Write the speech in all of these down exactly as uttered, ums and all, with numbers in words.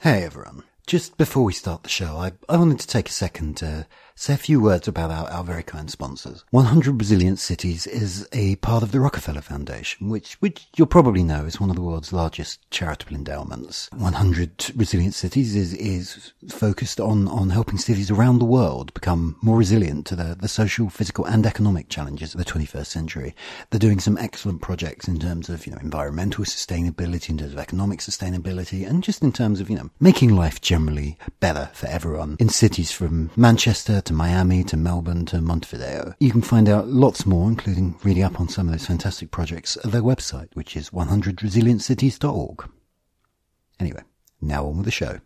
Hey everyone. Just before we start the show, I, I wanted to take a second to say a few words about our, our very kind sponsors. one hundred Resilient Cities is a part of the Rockefeller Foundation, which, which you'll probably know is one of the world's largest charitable endowments. one hundred Resilient Cities is, is focused on, on helping cities around the world become more resilient to the, the social, physical and economic challenges of the twenty-first century. They're doing some excellent projects in terms of, you know, environmental sustainability, in terms of economic sustainability, and just in terms of, you know, making life generally better for everyone in cities from Manchester to Miami to Melbourne to Montevideo. You can find out lots more, including reading up on some of those fantastic projects at their website, which is one hundred resilient cities dot org. Anyway, now on with the show.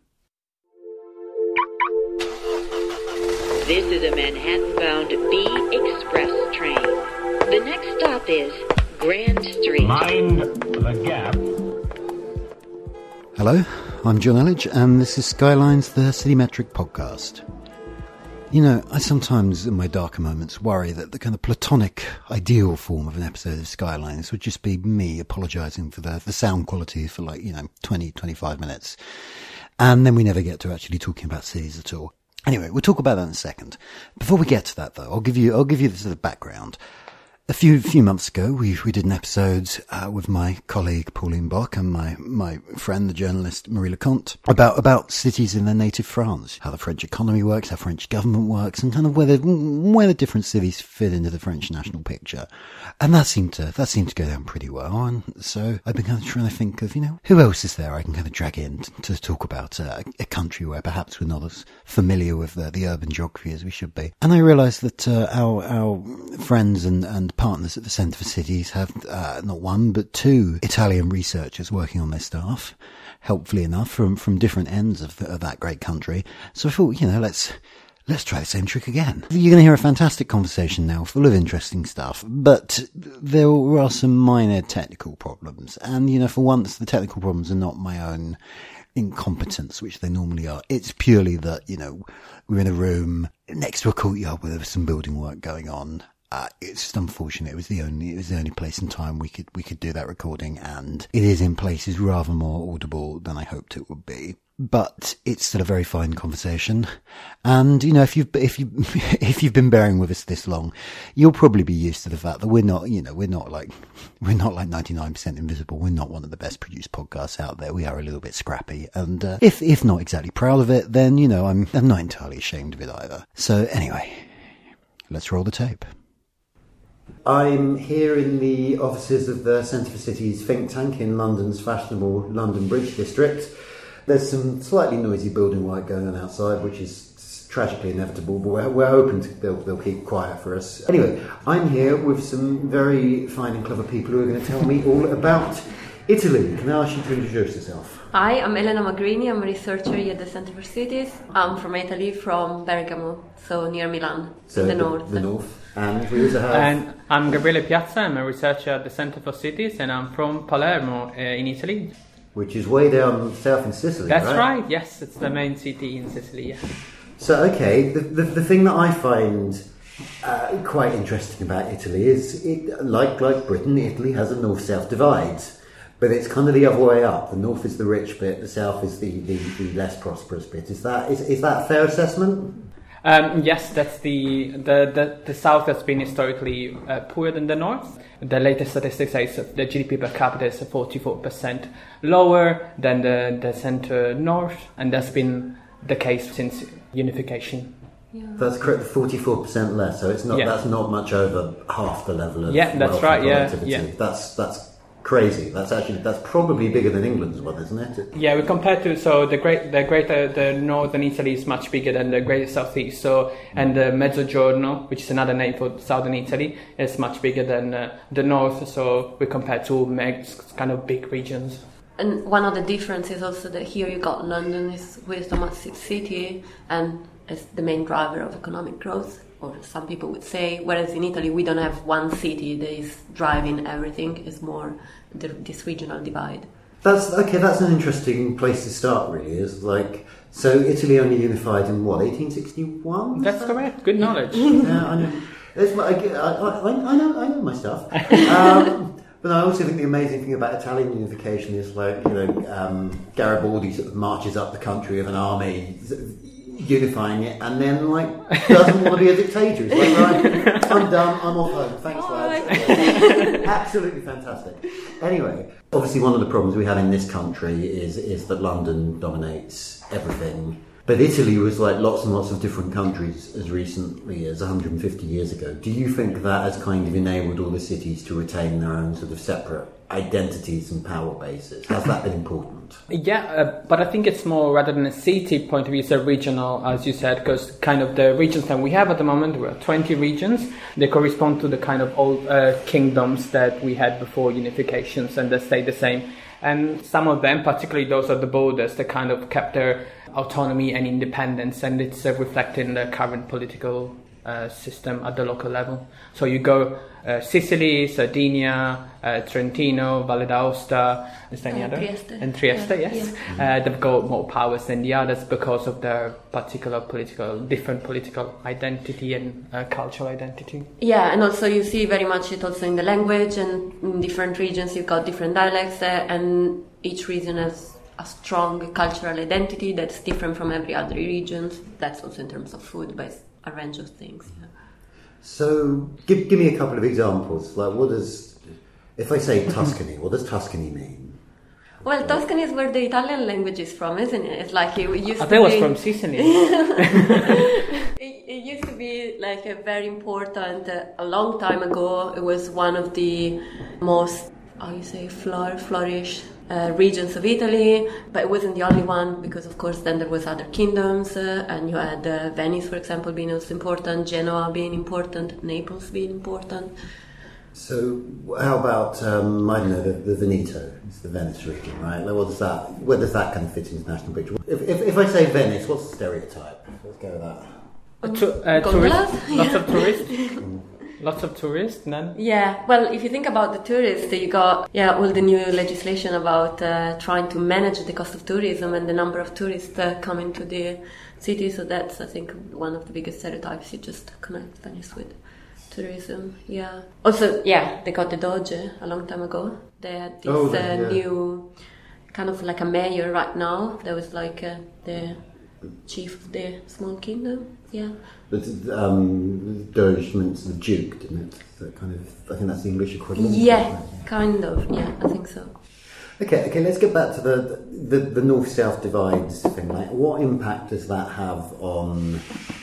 This is a Manhattan-bound B Express train. The next stop is Grand Street. Mind the gap. Hello, I'm John Elledge, and this is Skylines, the Citymetric podcast. You know, I sometimes, in my darker moments, worry that the kind of platonic, ideal form of an episode of Skylines would just be me apologising for the, the sound quality for like, you know, twenty, twenty-five minutes. And then we never get to actually talking about cities at all. Anyway, we'll talk about that in a second. Before we get to that, though, I'll give you, I'll give you this sort of background. A few few months ago, we we did an episode uh, with my colleague Pauline Bock and my my friend, the journalist Marie Leconte, about about cities in their native France, how the French economy works, how French government works, and kind of where the where the different cities fit into the French national picture. And that seemed to that seemed to go down pretty well. And so I've been kind of trying to think of, you know, who else is there I can kind of drag in to, to talk about uh, a country where perhaps we're not as familiar with the, the urban geography as we should be. And I realised that uh, our our friends and and partners at the Centre for Cities have uh, not one but two Italian researchers working on their staff, helpfully enough, from from different ends of, the, of that great country. So I thought, you know, let's let's try the same trick again. You're going to hear a fantastic conversation now, full of interesting stuff, but there are some minor technical problems, and you know, for once, the technical problems are not my own incompetence, which they normally are. It's purely that, you know, we're in a room next to a courtyard where there was some building work going on. Uh, it's just unfortunate. It was the only, it was the only place and time we could, we could do that recording, and it is in places rather more audible than I hoped it would be. But it's still a very fine conversation. And, you know, if you've, if you, if you've been bearing with us this long, you'll probably be used to the fact that we're not, you know, we're not like, we're not like ninety-nine percent invisible. We're not one of the best produced podcasts out there. We are a little bit scrappy. And, uh, if, if not exactly proud of it, then, you know, I'm, I'm not entirely ashamed of it either. So anyway, let's roll the tape. I'm here in the offices of the Centre for Cities think tank in London's fashionable London Bridge district. There's some slightly noisy building work going on outside, which is tragically inevitable, but we're, we're hoping to, they'll, they'll keep quiet for us. Anyway, I'm here with some very fine and clever people who are going to tell me all about Italy. Can I ask you to introduce yourself? Hi, I'm Elena Magrini. I'm a researcher here at the Centre for Cities. I'm from Italy, from Bergamo, so near Milan, so in the, the north. The north. And we also have... And I'm Gabriele Piazza. I'm a researcher at the Centre for Cities, and I'm from Palermo, uh, in Italy. Which is way down south in Sicily, That's right? right, yes. It's the main city in Sicily, yeah. So, okay, the, the, the thing that I find uh, quite interesting about Italy is, it, like like Britain, Italy has a north-south divide. But it's kind of the other way up. The north is the rich bit, the south is the, the, the less prosperous bit. Is that is, is that a fair assessment? Um, yes, that's the, the, the, the south has been historically uh, poorer than the north. The latest statistics say that the G D P per capita is forty-four percent lower than the, the centre north, and that's been the case since unification. Yeah. That's correct, forty-four percent less, so it's not Yeah. that's not much over half the level of Yeah, that's wealth right, and yeah, productivity. yeah. That's that's crazy. That's actually that's probably bigger than England's one, isn't it? Yeah, we compare to so the great the greater the northern Italy is much bigger than the greater southeast. So and the Mezzogiorno, which is another name for southern Italy, is much bigger than uh, the north. So we compare two meg- kind of big regions. And one of the differences is also that here you got London is with a massive city and is the main driver of economic growth, or some people would say, whereas in Italy we don't have one city that is driving everything. It's more the, this regional divide. That's okay. That's an interesting place to start. Really, is like so. Italy only unified in what eighteen sixty-one. That's correct. Good knowledge. Yeah, I know. It's, I, I, I, I know. I know my stuff. Um, But I also think the amazing thing about Italian unification is, like, you know, um, Garibaldi sort of marches up the country with an army, unifying it, and then, like, doesn't want to be a dictator. He's like, right, I'm done, I'm off home. Thanks, lads. Absolutely fantastic. Anyway, obviously one of the problems we have in this country is is that London dominates everything. But Italy was like lots and lots of different countries as recently as one hundred fifty years ago. Do you think that has kind of enabled all the cities to retain their own sort of separate identities and power bases? Has that been important? Yeah, uh, but I think it's more, rather than a city point of view, it's a regional, as you said, because kind of the regions that we have at the moment, we have twenty regions. They correspond to the kind of old uh, kingdoms that we had before unifications, and they stay the same. And some of them, particularly those at the borders, they kind of kept their autonomy and independence, and it's uh, reflected in the current political uh, system at the local level. So you go uh, Sicily, Sardinia, uh, Trentino, Valle d'Aosta, is there any Uh, other? Trieste. And Trieste, Yeah, yes. Uh, they've got more powers than the others because of their particular political, different political identity and uh, cultural identity. Yeah, and also you see very much it also in the language, and in different regions you've got different dialects, uh, and each region has a strong cultural identity that's different from every other region. That's also in terms of food, but it's a range of things. Yeah. So, give give me a couple of examples. Like, what does, if I say Tuscany, what does Tuscany mean? Well, Tuscany is where the Italian language is from, isn't it? It's like it used I to thought it was be... from Sicily. it, it used to be like a very important, uh, a long time ago, it was one of the most, how you say, flour, flourish uh, regions of Italy, but it wasn't the only one, because of course then there was other kingdoms, uh, and you had uh, Venice, for example, being also important, Genoa being important, Naples being important. So, how about, um, I don't know, the, the Veneto, it's the Venice region, right? Like, what does that, where does that kind of fit into the national picture? If, if, if I say Venice, what's the stereotype? Let's go with that. Uh, to, uh, Gondolas? tourists, lots of tourists. Lots of tourists, then? Yeah, well, if you think about the tourists, you got yeah all the new legislation about uh, trying to manage the cost of tourism and the number of tourists uh, coming to the city. So that's, I think, one of the biggest stereotypes. You just connect Venice with tourism. Yeah. Also, yeah, they got the Doge a long time ago. They had this Oh, uh, yeah. new kind of like a mayor right now. There was like uh, the chief of the small kingdom. Yeah. But um, Doge meant the Duke, didn't it? So kind of, I think that's the English equivalent. Yeah, kind of. Yeah, I think so. Okay, okay. Let's get back to the the, the north-south divides thing. Like, what impact does that have on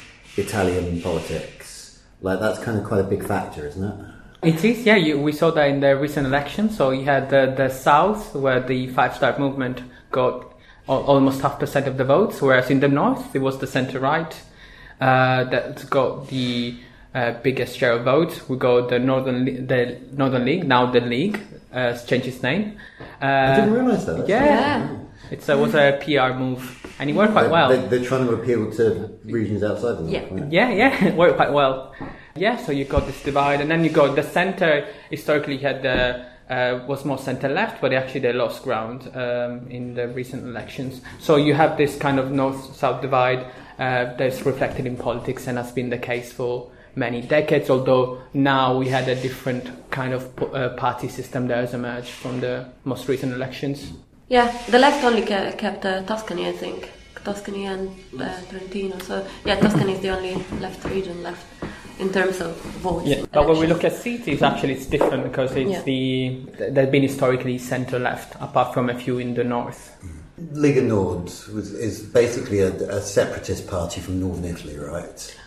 Italian politics? Like, that's kind of quite a big factor, isn't it? It is, yeah. You, we saw that in the recent election. So you had the, the South, where the Five Star Movement got al- almost half percent of the votes, whereas in the North it was the centre-right uh, that got the uh, biggest share of votes. We got the Northern Li- the Northern League, now the League, uh, has changed its name. Uh, I didn't realise that. Yeah, Yeah. It's, it was a P R move, and it worked quite They're, well. they're, they're trying to appeal to regions outside the North. Yeah. Right? Yeah, yeah, it worked quite well. Yeah, so you got this divide, and then you got the centre. Historically, had the uh, was more centre left, but actually they lost ground um, in the recent elections. So you have this kind of north-south divide uh, that's reflected in politics, and has been the case for many decades. Although now we had a different kind of uh, party system that has emerged from the most recent elections. Yeah, the left only ke- kept uh, Tuscany, I think. Tuscany and uh, Trentino. So, yeah, Tuscany is the only left region left in terms of votes. Yeah, but when we elections. look at cities, actually it's different because it's Yeah. the they've been historically centre-left, apart from a few in the north. Lega Nord was, is basically a, a separatist party from northern Italy, right?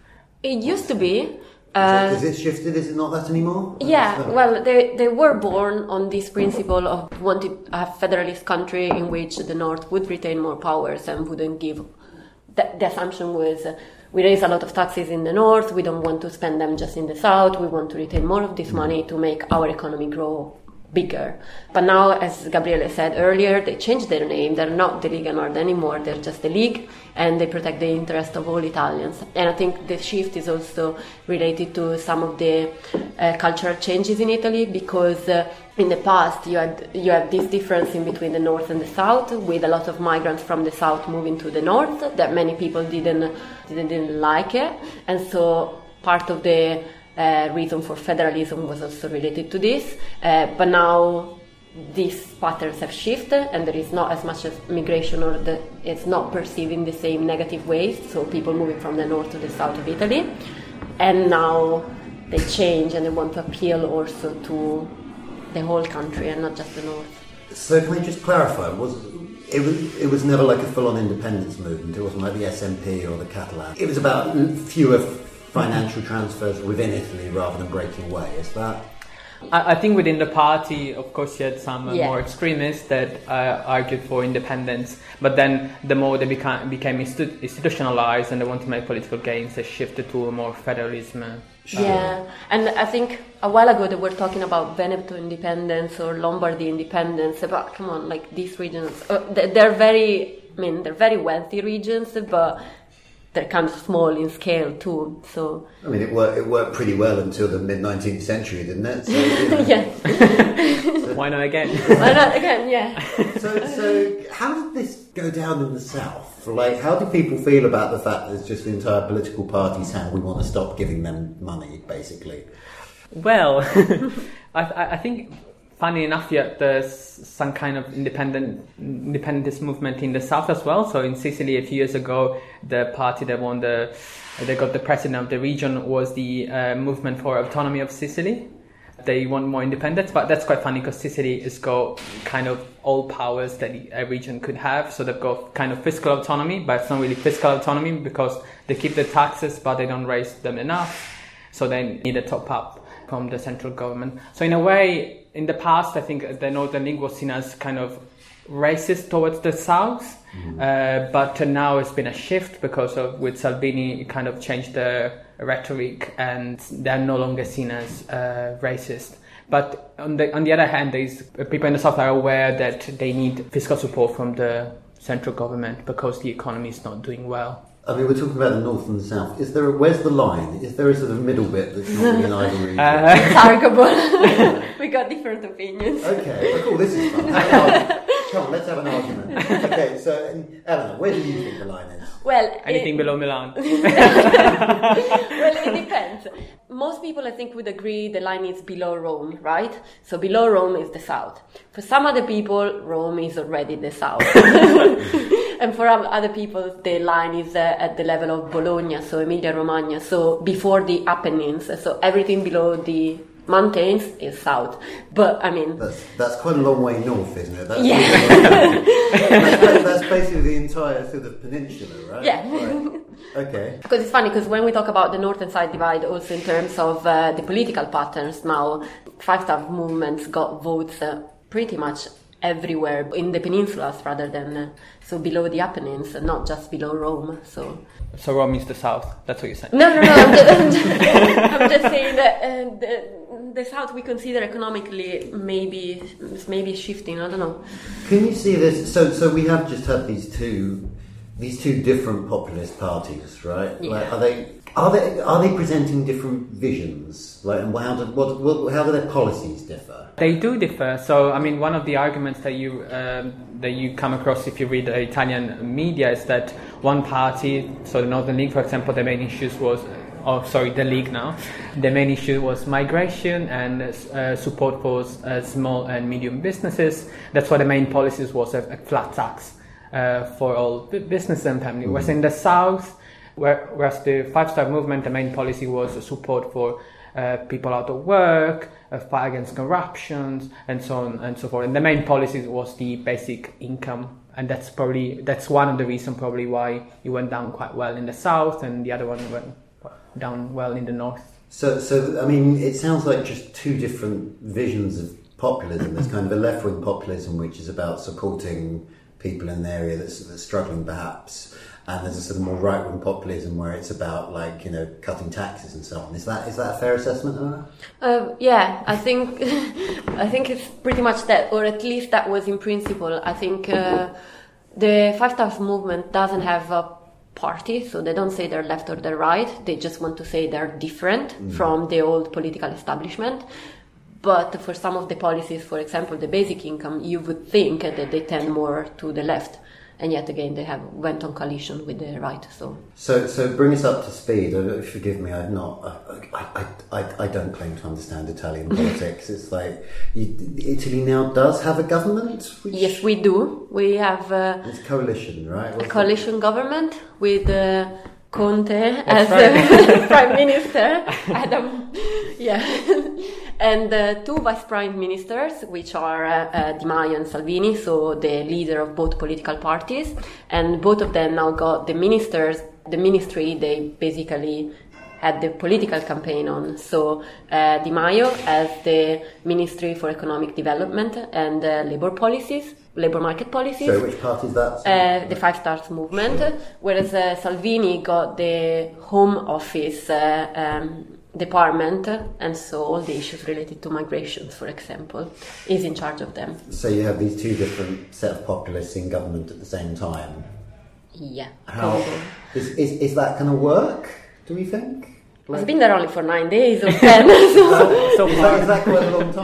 It used to be. Uh, is, it, is it shifted? Is it not that anymore? Yeah, So- well, they they were born on this principle of wanting a federalist country in which the North would retain more powers and wouldn't give. The, the assumption was uh, we raise a lot of taxes in the North, we don't want to spend them just in the South, we want to retain more of this money to make our economy grow bigger. But now, as Gabriele said earlier, they changed their name. They're not the Lega Nord anymore. They're just the League, and they protect the interest of all Italians. And I think the shift is also related to some of the uh, cultural changes in Italy, because uh, in the past you had you had this difference in between the North and the South, with a lot of migrants from the South moving to the North, that many people didn't didn't, didn't like it, and so part of the uh, reason for federalism was also related to this. Uh, but now these patterns have shifted, and there is not as much as migration, or the, it's not perceived in the same negative ways. So people moving from the north to the south of Italy, and now they change and they want to appeal also to the whole country and not just the north. So can I just clarify? Was it was it was never like a full-on independence movement? It wasn't like the S N P or the Catalan. It was about fewer financial transfers within Italy rather than breaking away. Is that? I think within the party, of course, you had some uh, yeah. more extremists that uh, argued for independence. But then the more they became, became institu- institutionalized and they want to make political gains, they shifted to a more federalism. Uh, yeah, and I think a while ago they were talking about Veneto independence or Lombardy independence. But come on, like these regions, uh, they're very, I mean, they're very wealthy regions, but they're kind of small in scale too. So I mean, it worked. It worked pretty well until the mid nineteenth century, didn't it? So, you know. Yeah. Why not again? Why not again? Yeah. So, so how did this go down in the south? Like, how do people feel about the fact that it's just the entire political party saying we want to stop giving them money, basically? Well, I, I think. Funny enough, yeah, there's some kind of independent independence movement in the south as well. So in Sicily, a few years ago, the party that won the, they got the president of the region was the uh, Movement for Autonomy of Sicily. They want more independence, but that's quite funny because Sicily has got kind of all powers that a region could have. So they've got kind of fiscal autonomy, but it's not really fiscal autonomy because they keep the taxes, but they don't raise them enough. So they need a top up from the central government. So in a way, in the past, I think the Northern League was seen as kind of racist towards the south, mm-hmm. uh, but now it's been a shift because of with Salvini, it kind of changed the rhetoric, and they're no longer seen as uh, racist. But on the on the other hand, there's people in the south are aware that they need fiscal support from the central government because the economy is not doing well. I mean, we're talking about the north and the south. Is there a, where's the line? Is there a sort of middle bit that's not in either region? Uh, it's arguable. We got different opinions. Okay, well, cool. This is fun. Come on, let's have an argument. Okay, so Eleanor, where do you think the line is? Well, anything it, below Milan. Well, it depends. Most people, I think, would agree the line is below Rome, right? So below Rome is the south. For some other people, Rome is already the south. And for other people, the line is uh, at the level of Bologna, so Emilia-Romagna, so before the Apennines. So everything below the mountains is south. But, I mean... That's, that's quite a long way north, isn't it? That's yeah. that's, that's basically the entire sort of peninsula, right? Yeah. Right. Okay. Because it's funny, because when we talk about the north and south divide, also in terms of uh, the political patterns now, five-star movements got votes uh, pretty much everywhere in the peninsulas rather than uh, so below the Apennines, and not just below Rome. So so Rome is the south. That's what you're saying. No, no, no. I'm just, I'm just, I'm just saying that uh, the, the south we consider economically maybe maybe shifting. I don't know. Can you see this? So so we have just had these two these two different populist parties, right? Yeah. Like, are they are they are they presenting different visions? Like, and how do what, what how do their policies differ? They do differ. So, I mean, one of the arguments that you um, that you come across if you read the Italian media is that one party, so the Northern League, for example, the main issues was, oh, sorry, the League now, the main issue was migration and uh, support for uh, small and medium businesses. That's why the main policies was a, a flat tax uh, for all business and family. Mm-hmm. Whereas in the South, where, whereas the Five Star Movement, the main policy was support for uh, people out of work, a fight against corruption, and so on and so forth. And the main policy was the basic income, and that's probably that's one of the reasons probably why it went down quite well in the south, and the other one went down well in the north. So, so I mean, it sounds like just two different visions of populism. There's kind of a left-wing populism, which is about supporting people in the area that's, that's struggling, perhaps. And there's a sort of more right-wing populism where it's about, like, you know, cutting taxes and so on. Is that is that a fair assessment, Anna? Uh, yeah, I think I think it's pretty much that, or at least that was in principle. I think uh, the Five Stars movement doesn't have a party, so they don't say they're left or they're right. They just want to say they're different mm. from the old political establishment. But for some of the policies, for example, the basic income, you would think that they tend more to the left. and yet again they have went on coalition with the right. So, so, so bring us up to speed. Uh, forgive me, I'm not. Uh, I, I, I, I don't claim to understand Italian politics. It's like you, Italy now does have a government. Which yes, we do. We have uh, it's a coalition, right? What's a coalition it? government with uh, Conte That's as right. uh, prime minister. Adam, yeah. And uh, two vice prime ministers, which are uh, uh, Di Maio and Salvini, so the leader of both political parties. And both of them now got the ministers, the ministry they basically had the political campaign on. So uh, Di Maio as the Ministry for Economic Development and uh, Labour Policies, Labour Market Policies. So which party is that? Uh, the Five Stars Movement. Sure. Whereas uh, Salvini got the Home Office uh, um, department, and so all the issues related to migrations, for example, is in charge of them. So you have these two different set of populists in government at the same time. Yeah. How is, is is that going to work? Do we think? Like, it's been there only for nine days or ten. so, so is, that, is that quite a long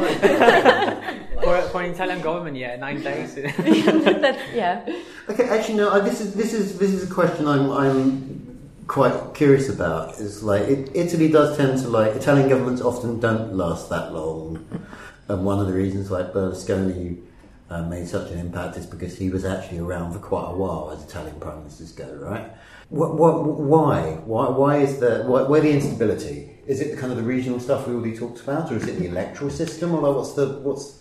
time? for, for an Italian government, yeah, nine days. That's, yeah. Okay, actually, no. This is this is this is a question I'm I'm quite curious about. Is like it, Italy does tend to like Italian governments often don't last that long, and one of the reasons like Berlusconi uh, made such an impact is because he was actually around for quite a while as Italian prime ministers go, right? What, what, why? Why? Why is the why, why the instability? Is it the kind of the regional stuff we already talked about, or is it the electoral system, or like what's the what's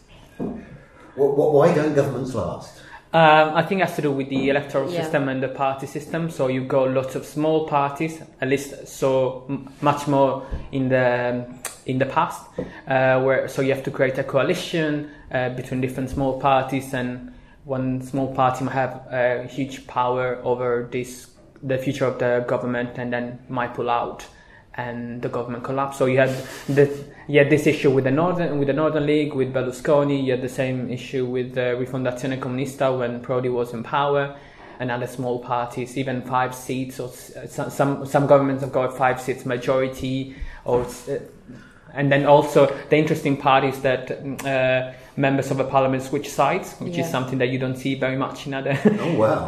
what, what why don't governments last? Um, I think it has to do with the electoral yeah. system and the party system. So you've got lots of small parties, at least so m- much more in the in the past, uh, where so you have to create a coalition uh, between different small parties, and one small party might have a huge power over this the future of the government, and then might pull out, and the government collapse. So you had the you had this issue with the northern with the Northern League with Berlusconi. You had the same issue with the Rifondazione Comunista when Prodi was in power, and other small parties, even five seats, or some some, some governments have got five seats majority, or uh, and then also the interesting part is that uh, members of the parliament switch sides, which yeah. is something that you don't see very much in other oh wow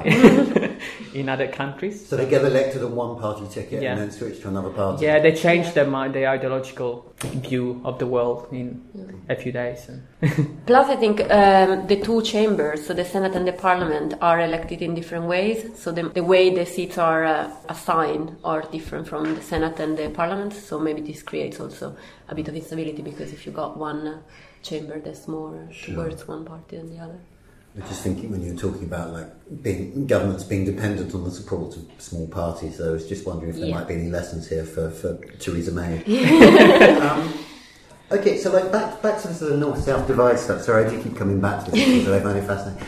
in other countries. So they get elected on one party ticket yeah. and then switch to another party. Yeah, they change yeah. their mind, their ideological view of the world in yeah. a few days. Plus, I think um, the two chambers, so the Senate and the Parliament, are elected in different ways. So the, the way the seats are uh, assigned are different from the Senate and the Parliament. So maybe this creates also a bit of instability, because if you got one uh, chamber that's more sure. towards one party than the other. I was just thinking when you were talking about like being governments being dependent on the support of small parties, I was just wondering if there yeah. might be any lessons here for, for Theresa May. um, okay, so like back back to the sort of north-south divide stuff. Sorry, I do keep coming back to this because I find it fascinating.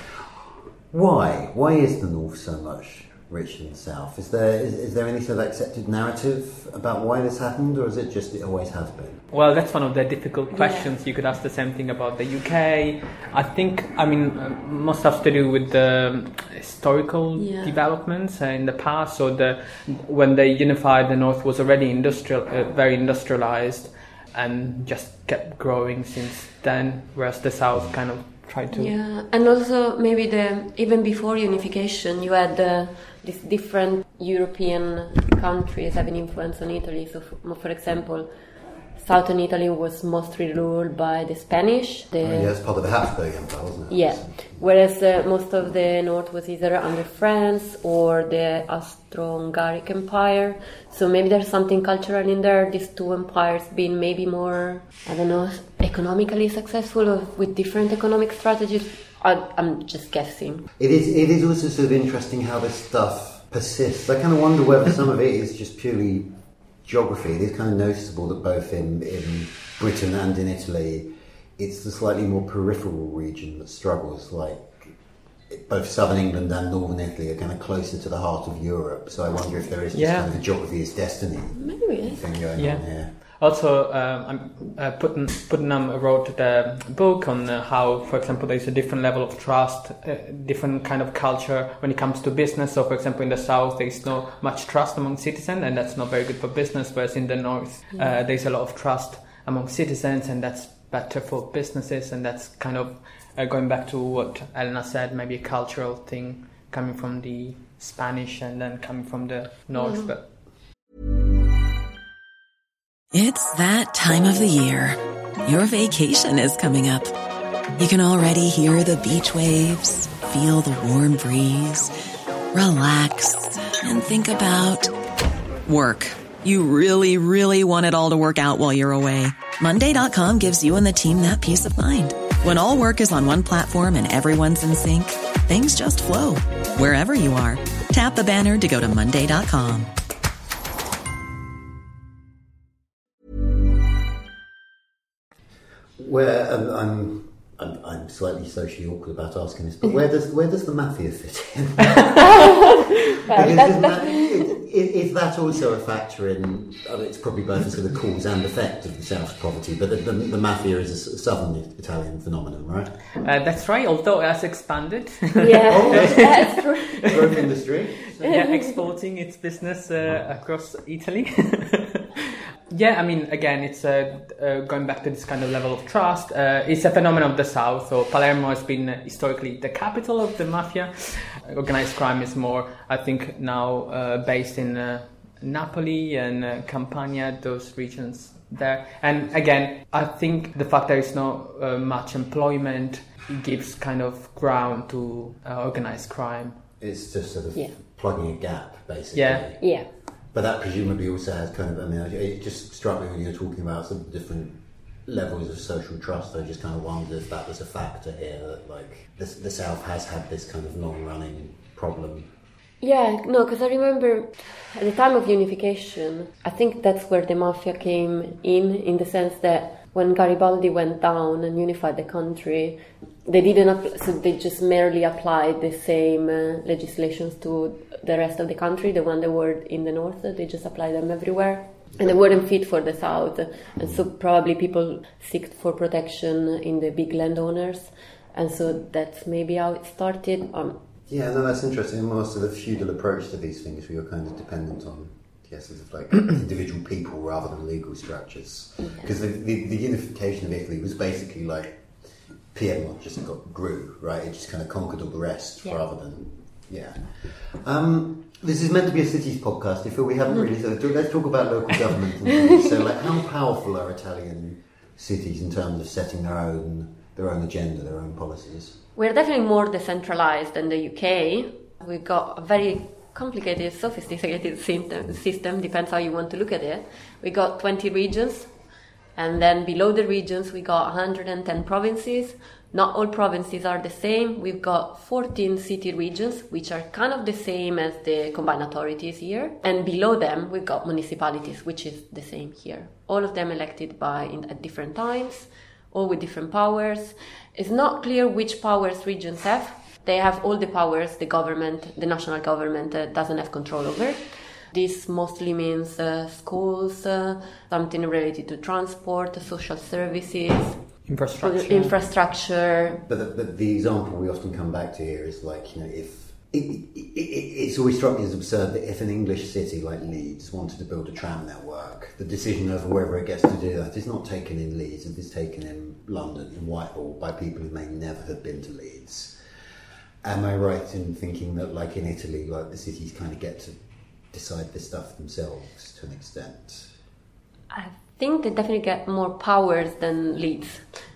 Why? Why is the north so much richer than the south? Is there is, is there any sort of accepted narrative about why this happened, or is it just it always has been? Well, that's one of the difficult questions. Yeah. You could ask the same thing about the U K. I think, I mean, uh, most has to do with the historical yeah. developments uh, in the past. So the when they unified, the North was already industrial, uh, very industrialized, and just kept growing since then, whereas the South kind of tried to... Yeah, and also maybe the even before unification, you had uh, these different European countries having influence on Italy. So, for, for example, southern Italy was mostly ruled by the Spanish. The, oh, yeah, it's part of the Habsburg Empire, wasn't it? Yeah, whereas uh, most of the north was either under France or the Austro-Hungaric Empire. So maybe there's something cultural in there, these two empires being maybe more, I don't know, economically successful or with different economic strategies. I, I'm just guessing. It is, it is also sort of interesting how this stuff persists. I kind of wonder whether some of it is just purely geography. It is kind of noticeable that both in, in Britain and in Italy, it's the slightly more peripheral region that struggles. Like both southern England and northern Italy are kind of closer to the heart of Europe. So I wonder if there is just yeah. kind of a geography is destiny Maybe. thing going yeah. on here. Also, um, uh, Putnam, Putnam wrote the book on uh, how, for example, there's a different level of trust, uh, different kind of culture when it comes to business. So, for example, in the South, there's no much trust among citizens, and that's not very good for business, whereas in the North, uh, there's a lot of trust among citizens, and that's better for businesses, and that's kind of uh, going back to what Elena said, maybe a cultural thing coming from the Spanish and then coming from the north. Mm. But it's that time of the year. Your vacation is coming up. You can already hear the beach waves, feel the warm breeze, relax, and think about work. You really, really want it all to work out while you're away. Monday dot com gives you and the team that peace of mind. When all work is on one platform and everyone's in sync, things just flow. Wherever you are, tap the banner to go to Monday dot com. Where um, I'm, I'm, I'm slightly socially awkward about asking this, but where does where does the mafia fit in? Because ma- is, is that also a factor in? I mean, it's probably both a sort of cause and effect of the South's poverty, but the, the, the mafia is a southern Italian phenomenon, right? Uh, that's right. Although it has expanded. Yeah, oh, that's, that's true. Growth industry. Yeah, exporting its business uh, across Italy. Yeah, I mean, again, it's uh, uh, going back to this kind of level of trust. Uh, it's a phenomenon of the South. So Palermo has been uh, historically the capital of the mafia. Organized crime is more, I think, now uh, based in uh, Napoli and uh, Campania, those regions there. And again, I think the fact there is not uh, much employment gives kind of ground to uh, organized crime. It's just sort of yeah. plugging a gap, basically. Yeah. Yeah. But that presumably also has kind of, I mean, it just struck me when you were talking about some different levels of social trust. I just kind of wondered if that was a factor here, that like the, the South has had this kind of long-running problem. Yeah, no, because I remember at the time of unification, I think that's where the mafia came in, in the sense that when Garibaldi went down and unified the country, they didn't, apply, so they just merely applied the same uh, legislations to the rest of the country, the one that were in the north, they just applied them everywhere. And they weren't fit for the south. And so probably people seeked for protection in the big landowners. And so that's maybe how it started. Um, yeah, no, that's interesting. More sort of feudal approach to these things where you're kind of dependent on, yes, sort of like individual people rather than legal structures. Because the, the, the unification of Italy was basically like Piedmont just got grew, right? It just kind of conquered all the rest yeah. rather than, yeah. Um, this is meant to be a cities podcast. If we haven't really, so let's talk about local government. And things. So, like, how powerful are Italian cities in terms of setting their own their own agenda, their own policies? We're definitely more decentralized than the U K. We've got a very complicated, sophisticated system. Depends how you want to look at it. We got twenty regions. And then below the regions, we got one hundred ten provinces. Not all provinces are the same. We've got fourteen city regions, which are kind of the same as the combined authorities here. And below them, we've got municipalities, which is the same here. All of them elected by in, at different times, all with different powers. It's not clear which powers regions have. They have all the powers the government, the national government, uh, doesn't have control over. This mostly means uh, schools, uh, something related to transport, social services, infrastructure. infrastructure. But the, but the example we often come back to here is like, you know, if it, it, it, it's always struck me as absurd that if an English city like Leeds wanted to build a tram network, the decision over whether it gets to do that is not taken in Leeds, it is taken in London, in Whitehall, by people who may never have been to Leeds. Am I right in thinking that, like in Italy, like the cities kind of get to decide this stuff themselves to an extent? I think they definitely get more powers than Leeds.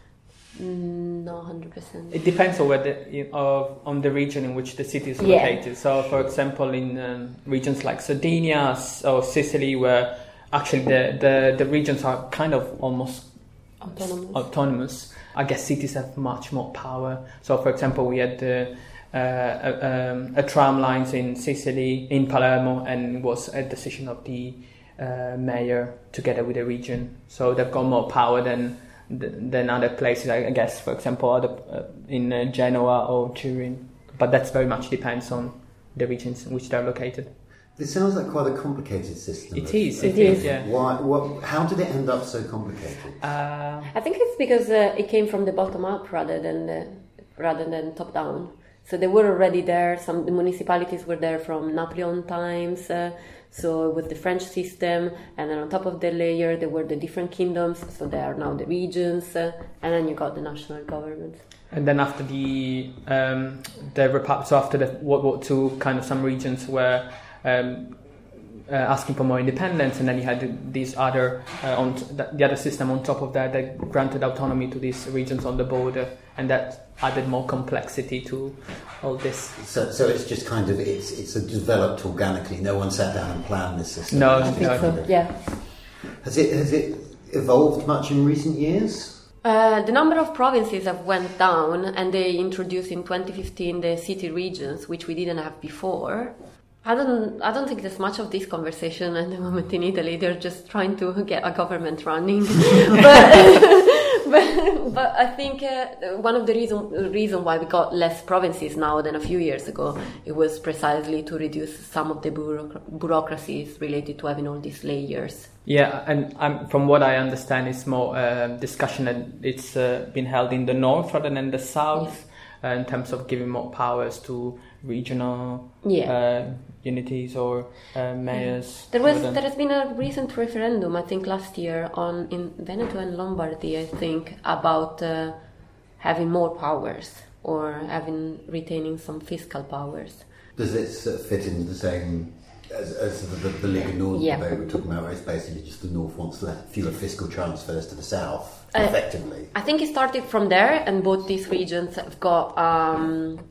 No, one hundred percent. It depends on where the, you know, on the region in which the city is located. Yeah. So, for example, in um, regions like Sardinia or Sicily, where actually the, the, the regions are kind of almost autonomous. autonomous, I guess cities have much more power. So, for example, we had the Uh, a, um, a tram lines in Sicily, in Palermo, and it was a decision of the uh, mayor together with the region. So they've got more power than than other places, I guess. For example, other, uh, in uh, Genoa or Turin. But that very much depends on the regions in which they're located. This sounds like quite a complicated system. It is. It, it is. is. Yeah. Why? What? How did it end up so complicated? Uh, I think it's because uh, it came from the bottom up rather than the, rather than top down. So they were already there. Some the municipalities were there from Napoleon times. Uh, so it was the French system, and then on top of the layer there were the different kingdoms. So they are now the regions, uh, and then you got the national government. And then after the um, the Republic, so after the World War Two, kind of some regions were um, uh, asking for more independence, and then you had these other uh, on t- the other system on top of that that granted autonomy to these regions on the border, and that added more complexity to all this. So, so it's just kind of it's it's a developed organically. No one sat down and planned this system. No, I think no. so. Yeah. Has it has it evolved much in recent years? Uh, the number of provinces have went down, and they introduced in twenty fifteen the city regions, which we didn't have before. I don't, I don't think there's much of this conversation at the moment in Italy. They're just trying to get a government running. but, but, but I think uh, one of the reason reason why we got less provinces now than a few years ago, it was precisely to reduce some of the bureauc- bureaucracies related to having all these layers. Yeah, and um, from what I understand, it's more uh, discussion that it's uh, been held in the north rather than the south, yeah. uh, in terms of giving more powers to regional yeah. uh, unities or uh, mayors. There was than... there has been a recent referendum, I think last year, on in Veneto and Lombardy, I think, about uh, having more powers or having retaining some fiscal powers. Does it sort of fit into the same as, as the, the, the League of North yeah. debate we're talking about, where it's basically just the North wants fewer fiscal transfers to the South? Uh, effectively, I think it started from there, and both these regions have got um,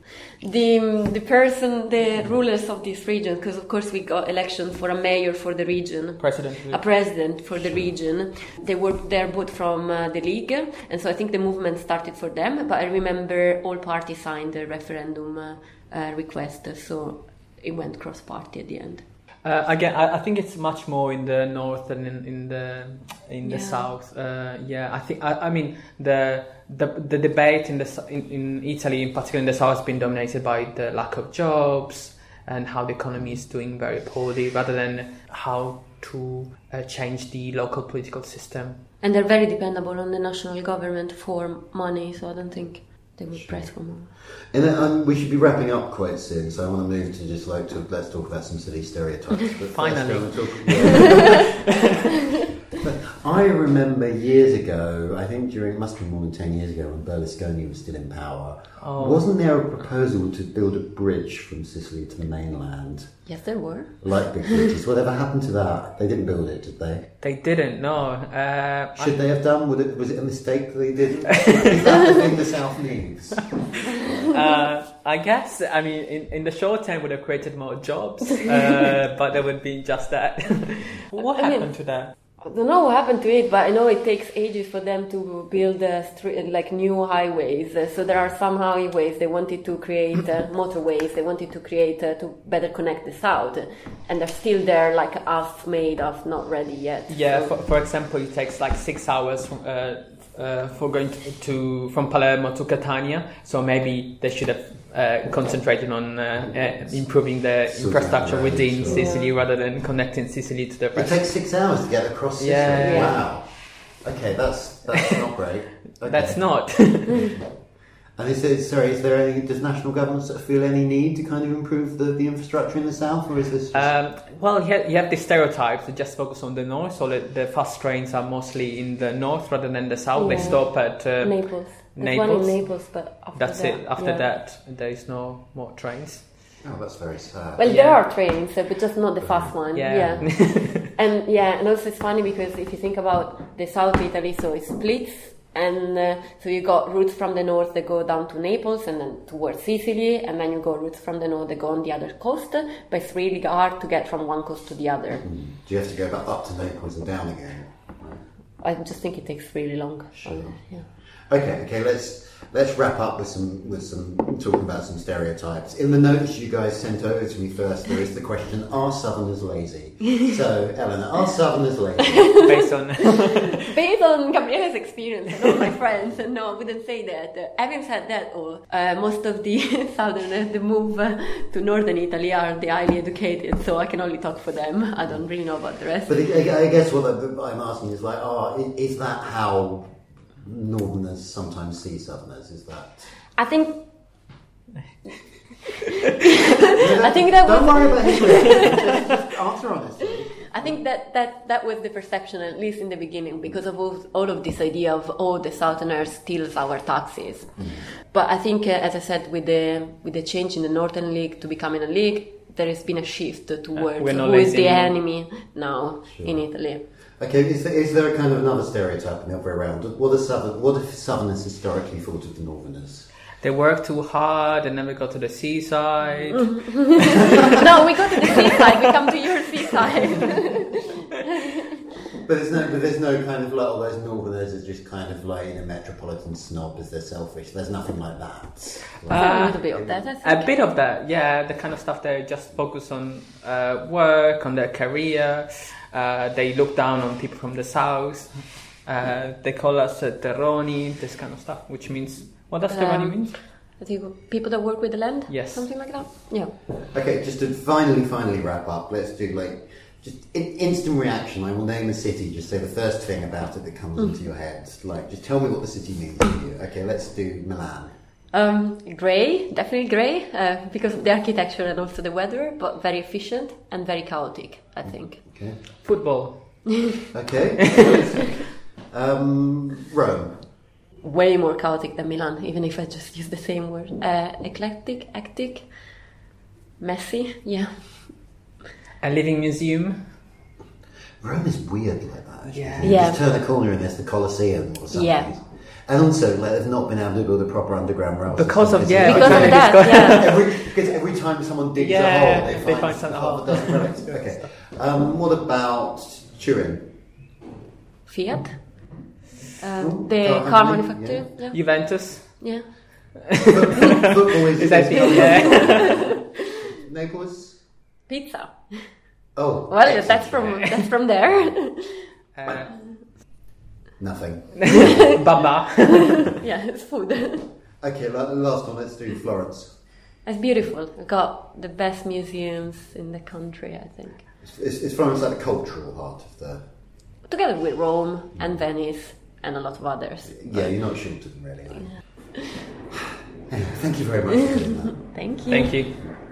the the person, the rulers of these regions, because of course we got elections for a mayor for the region, president, a president for the region. They were they're both from uh, the League, and so I think the movement started for them. But I remember all parties signed the referendum uh, uh, request, so it went cross-party at the end. Uh, again, I, I think it's much more in the north than in, in the in yeah. the south. Uh, yeah, I think. I, I mean, the the the debate in the in, in Italy, in particular in the south, has been dominated by the lack of jobs and how the economy is doing very poorly, rather than how to uh, change the local political system. And they're very dependable on the national government for money, so I don't think they would press for more. And then, um, we should be wrapping up quite soon, so I want to move to just like to let's talk about some city stereotypes. But Finally. Talk, yeah. But I remember years ago, I think during it must have been more than ten years ago, when Berlusconi was still in power. Oh. Wasn't there a proposal to build a bridge from Sicily to the mainland? Yes, there were. Like big bridges. Whatever happened to that? They didn't build it, did they? They didn't. No. Uh, Should I... they have done? Was it, was it a mistake that they didn't? Is that the thing the South needs? uh, I guess. I mean, in, in the short term, would have created more jobs, uh, but there would be just that. What I happened mean, to that? I don't know what happened to it, but I know it takes ages for them to build uh, street, like new highways. Uh, so there are some highways they wanted to create, uh, motorways they wanted to create uh, to better connect the south, and they're still there, like half made, half not ready yet. Yeah, so. for, for example, it takes like six hours from, uh, uh, for going to, to from Palermo to Catania. So maybe they should have uh, concentrated on uh, uh, improving the so infrastructure right, within so. Sicily yeah. rather than connecting Sicily to the It rest. takes six hours to get across Sicily. Yeah. Yeah. Wow. Okay, that's that's not great. Okay. That's not. And is there, sorry, is there any, does national governments sort of feel any need to kind of improve the, the infrastructure in the south, or is this just... Um, well, you have, you have the stereotypes that just focus on the north, so the, the fast trains are mostly in the north rather than the south. Yeah. They stop at uh, Naples. There's Naples. one in Naples, but after That's that, it. After yeah. that, there is no more trains. Oh, that's very sad. Well, Yeah. there are trains, uh, but just not the fast one. Yeah. Yeah. And yeah, and also it's funny because if you think about the South Italy, so it splits, and uh, so you got routes from the north that go down to Naples and then towards Sicily, and then you go routes from the north that go on the other coast, but it's really hard to get from one coast to the other. Mm. Do you have to go back up to Naples and down again? I just think it takes really long. Sure. Uh, yeah. Okay, okay, let's let's wrap up with some with some talking about some stereotypes. In the notes you guys sent over to me first, there is the question: are Southerners lazy? So, Eleanor, are Southerners lazy? Based on Based on Gabriele's experience and all my friends, no, I wouldn't say that. Uh, having said that, oh, uh, most of the Southerners, the move uh, to Northern Italy are the highly educated, so I can only talk for them. I don't really know about the rest. But I, I guess what I'm asking is like, oh, is that how Northerners sometimes see Southerners? Is that? I think I think that Don't was. worry about his reaction. Just answer honestly. I think that, that, that was the perception, at least in the beginning, because of all, all of this idea of, oh, the Southerners steals our taxes. Mm. But I think, uh, as I said, with the with the change in the Northern League to becoming a league, there has been a shift towards uh, who is the enemy now sure. in Italy. Okay, is there, is there a kind of another stereotype in the other way around? What, are Southern, what have Southerners historically thought of the Northerners? They work too hard and never go to the seaside. No, we go to the seaside. We come to your seaside. But there's no, but there's no kind of like, oh, those Northerners are just kind of like, you know, metropolitan snobs, they're selfish. There's nothing like that. Like, uh, a little bit of that, I think. A bit of that, yeah. The kind of stuff they just focus on uh, work, on their career. Uh, they look down on people from the south. Uh, they call us uh, terroni, this kind of stuff, which means... What does terroni um, mean? I think people that work with the land? Yes. Something like that? Yeah. Okay, just to finally, finally wrap up, let's do like, just in, instant reaction. I will name a city, just say the first thing about it that comes mm. into your head. Like, just tell me what the city means to you. Okay, let's do Milan. Um, grey, definitely grey, uh, because of the architecture and also the weather, but very efficient and very chaotic, I think. Okay. Football. Okay. um, Rome. Way more chaotic than Milan, even if I just use the same word. Uh, eclectic, hectic, messy, yeah. A living museum. Rome is weird like that, actually. Yeah. You yeah. just turn the corner and there's the Colosseum or something. Yeah. And also, like, they've not been able to build a proper underground rail because system. of yeah, because okay. of that. Yeah. every, because every time someone digs yeah, a hole, they find, they find something hole that doesn't relate. Okay. Um, what about Turin? Fiat. Uh, Ooh, the car car company, manufacturer. Yeah. yeah. Juventus. Yeah. Football is, is that the yeah. Naples? Pizza. Oh. Well, excellent. that's from that's from there. Uh, Nothing. Baba. Yeah, it's food. Okay, last one. Let's do Florence. It's beautiful. We've got the best museums in the country, I think. Is, is Florence like the cultural heart of the... Together with Rome and Venice and a lot of others. Yeah, you're not short of them, really. Yeah. Anyway, thank you very much for doing that. Thank you. Thank you.